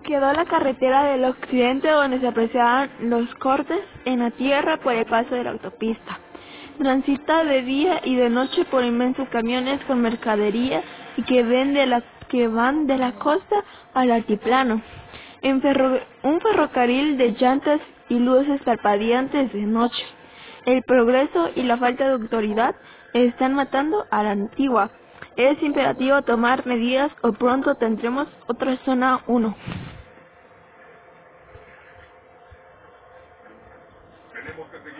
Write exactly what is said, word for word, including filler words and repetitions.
Quedó la carretera del occidente donde se apreciaban los cortes en la tierra por el paso de la autopista. Transita de día y de noche por inmensos camiones con mercadería y que, ven de la, que van de la costa al altiplano. En ferro, un ferrocarril de llantas y luces parpadeantes de noche. El progreso y la falta de autoridad están matando a la antigua. Es imperativo tomar medidas o pronto tendremos otra zona uno.